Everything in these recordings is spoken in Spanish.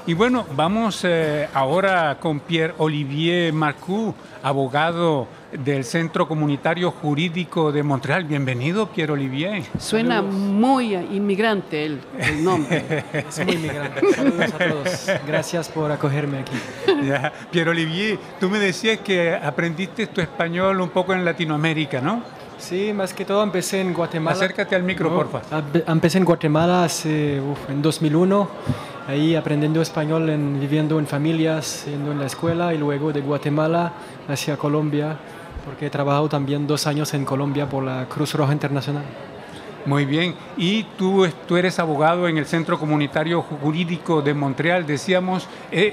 Y bueno, vamos ahora con Pierre-Olivier Marcoux, abogado del Centro Comunitario Jurídico de Montreal. Bienvenido, Pierre-Olivier. Suena Saludos. muy inmigrante el nombre. Es muy inmigrante. Saludos a todos. Gracias por acogerme aquí. Ya. Pierre-Olivier, tú me decías que aprendiste tu español un poco en Latinoamérica, ¿no? Sí, más que todo empecé en Guatemala. Acércate al micro, porfa. Empecé en Guatemala en 2001, ahí aprendiendo español, viviendo en familias, yendo en la escuela y luego de Guatemala hacia Colombia, porque he trabajado también 2 años en Colombia por la Cruz Roja Internacional. Muy bien. Y tú eres abogado en el Centro Comunitario Jurídico de Montreal. Decíamos,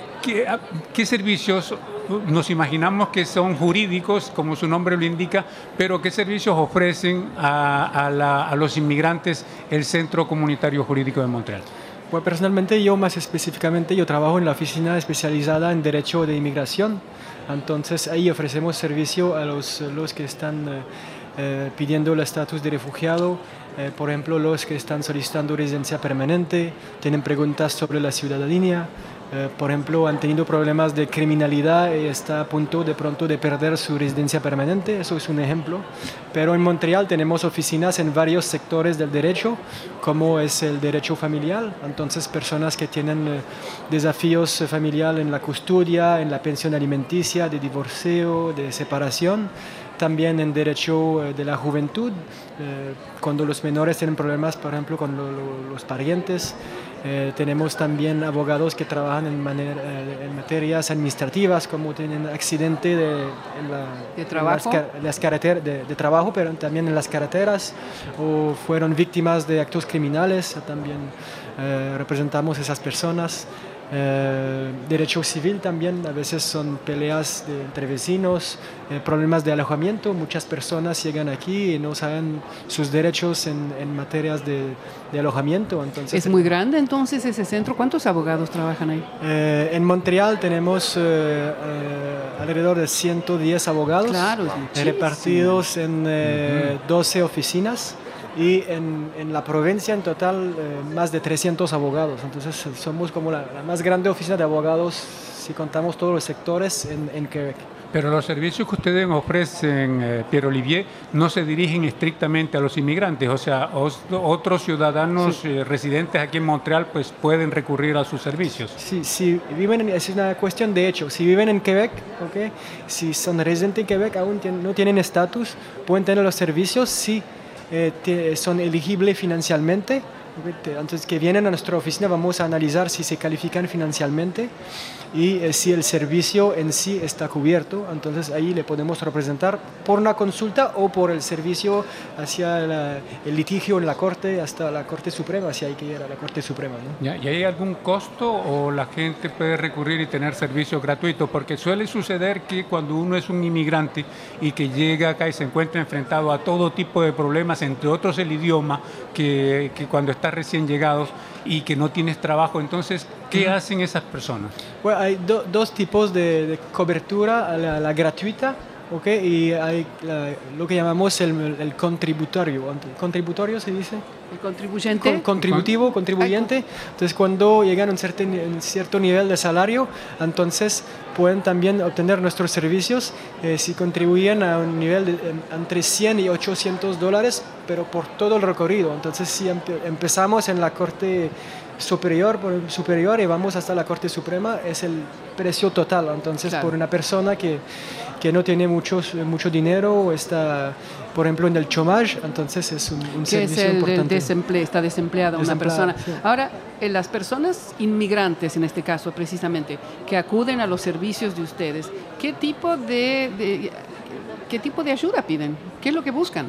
¿qué servicios? Nos imaginamos que son jurídicos, como su nombre lo indica, pero ¿qué servicios ofrecen a los inmigrantes el Centro Comunitario Jurídico de Montreal? Pues personalmente más específicamente, yo trabajo en la oficina especializada en Derecho de Inmigración. Entonces ahí ofrecemos servicio a los que están pidiendo el estatus de refugiado, por ejemplo, los que están solicitando residencia permanente, tienen preguntas sobre la ciudadanía, por ejemplo, han tenido problemas de criminalidad y está a punto de pronto de perder su residencia permanente, eso es un ejemplo. Pero en Montreal tenemos oficinas en varios sectores del derecho, como es el derecho familiar, entonces personas que tienen desafíos familiares en la custodia, en la pensión alimenticia, de divorcio, de separación. También en derecho de la juventud, cuando los menores tienen problemas, por ejemplo, con los parientes. Tenemos también abogados que trabajan en materias administrativas, como tienen accidente ¿De trabajo? de trabajo, pero también en las carreteras, o fueron víctimas de actos criminales, también representamos a esas personas. Derecho civil también, a veces son peleas entre vecinos, problemas de alojamiento, muchas personas llegan aquí y no saben sus derechos en materias de alojamiento. Entonces, ¿Es muy grande entonces ese centro? ¿Cuántos abogados trabajan ahí? En Montreal tenemos alrededor de 110 abogados, Claro, es muchísimo. repartidos en 12 oficinas. Y en la provincia en total más de 300 abogados. Entonces somos como la más grande oficina de abogados si contamos todos los sectores en Quebec. Pero los servicios que ustedes ofrecen, Pierre-Olivier, no se dirigen estrictamente a los inmigrantes, o sea, otros ciudadanos residentes aquí en Montreal pues pueden recurrir a sus servicios. Sí, si viven es una cuestión de hecho. Si viven en Quebec, ¿okay? Si son residentes en Quebec, aún no tienen estatus, pueden tener los servicios, sí. Son elegibles financieramente. Antes que vienen a nuestra oficina vamos a analizar si se califican financieramente y si el servicio en sí está cubierto. Entonces ahí le podemos representar por una consulta o por el servicio hacia el litigio en la Corte, hasta la Corte Suprema, si hay que ir a la Corte Suprema, ¿no? ¿Y hay algún costo o la gente puede recurrir y tener servicios gratuitos? Porque suele suceder que cuando uno es un inmigrante y que llega acá y se encuentra enfrentado a todo tipo de problemas, entre otros el idioma, que cuando estás recién llegados y que no tienes trabajo, entonces, ¿qué hacen esas personas? Bueno, hay dos tipos de cobertura, la gratuita, ¿okay? Y hay lo que llamamos el contributorio. ¿Contributorio se dice? ¿El contribuyente? Contribuyente. Entonces, cuando llegan a un cierto nivel de salario, entonces pueden también obtener nuestros servicios si contribuyen a un nivel de entre 100 y 800 dólares, pero por todo el recorrido. Entonces, si empezamos en la Corte superior y vamos hasta la Corte Suprema, es el precio total. Entonces, claro, por una persona que no tiene mucho dinero o está, por ejemplo, en el chômage, entonces es un servicio importante. Está desempleada una persona. Sí. Ahora, las personas inmigrantes, en este caso precisamente, que acuden a los servicios de ustedes, ¿qué tipo de ayuda piden? ¿Qué es lo que buscan?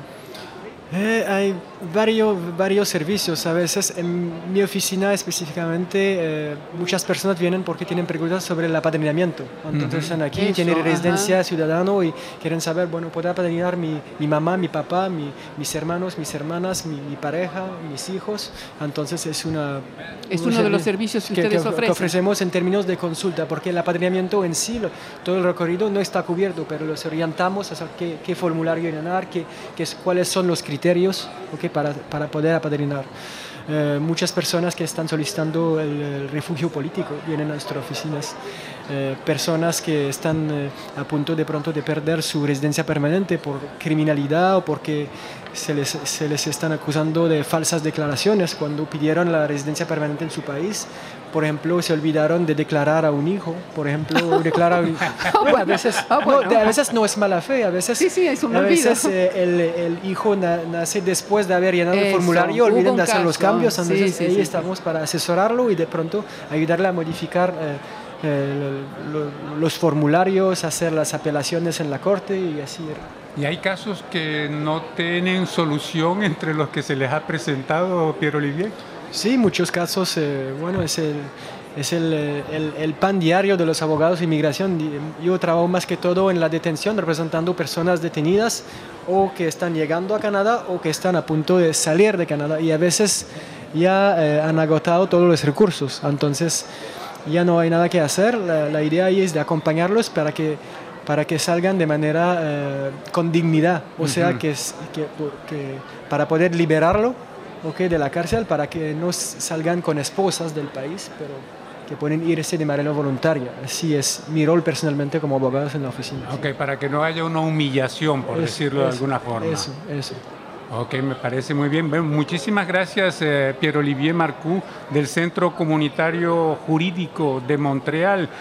Hay varios servicios. A veces en mi oficina específicamente muchas personas vienen porque tienen preguntas sobre el apadrinamiento. Entonces están aquí, tienen residencia ciudadano y quieren saber, bueno, ¿puedo apadrinar mi mamá, mi papá, mis hermanos, mis hermanas, mi pareja, mis hijos? Entonces es uno de los servicios que ustedes ofrecen. Que ofrecemos en términos de consulta, porque el apadrinamiento en sí, todo el recorrido no está cubierto, pero los orientamos a saber qué formulario llenar, cuáles son los criterios, okay, para poder apadrinar. muchas personas que están solicitando el refugio político vienen a nuestras oficinas. Personas que están a punto de pronto de perder su residencia permanente por criminalidad o porque se les están acusando de falsas declaraciones cuando pidieron la residencia permanente en su país. Por ejemplo, se olvidaron de declarar a un hijo, por ejemplo, a veces no es mala fe, a veces, sí, es un a olvido. veces el hijo nace después de haber llenado el formulario, olvidan de hacer los cambios, entonces ahí estamos para asesorarlo y de pronto ayudarle a modificar los formularios, hacer las apelaciones en la corte y así. ¿Y hay casos que no tienen solución entre los que se les ha presentado, Pierre Olivier? Sí, muchos casos, bueno, es el pan diario de los abogados de inmigración. Yo trabajo más que todo en la detención, representando personas detenidas o que están llegando a Canadá o que están a punto de salir de Canadá y a veces ya han agotado todos los recursos. Entonces ya no hay nada que hacer. La idea ahí es de acompañarlos para que salgan de manera con dignidad, o sea, que para poder liberarlo, okay, de la cárcel, para que no salgan con esposas del país, pero que pueden irse de manera voluntaria. Así es mi rol personalmente como abogado en la oficina. Ok, para que no haya una humillación, por decirlo de alguna forma. Eso. Ok, me parece muy bien. Bueno, muchísimas gracias, Pierre Olivier Marcoux, del Centro Comunitario Jurídico de Montreal.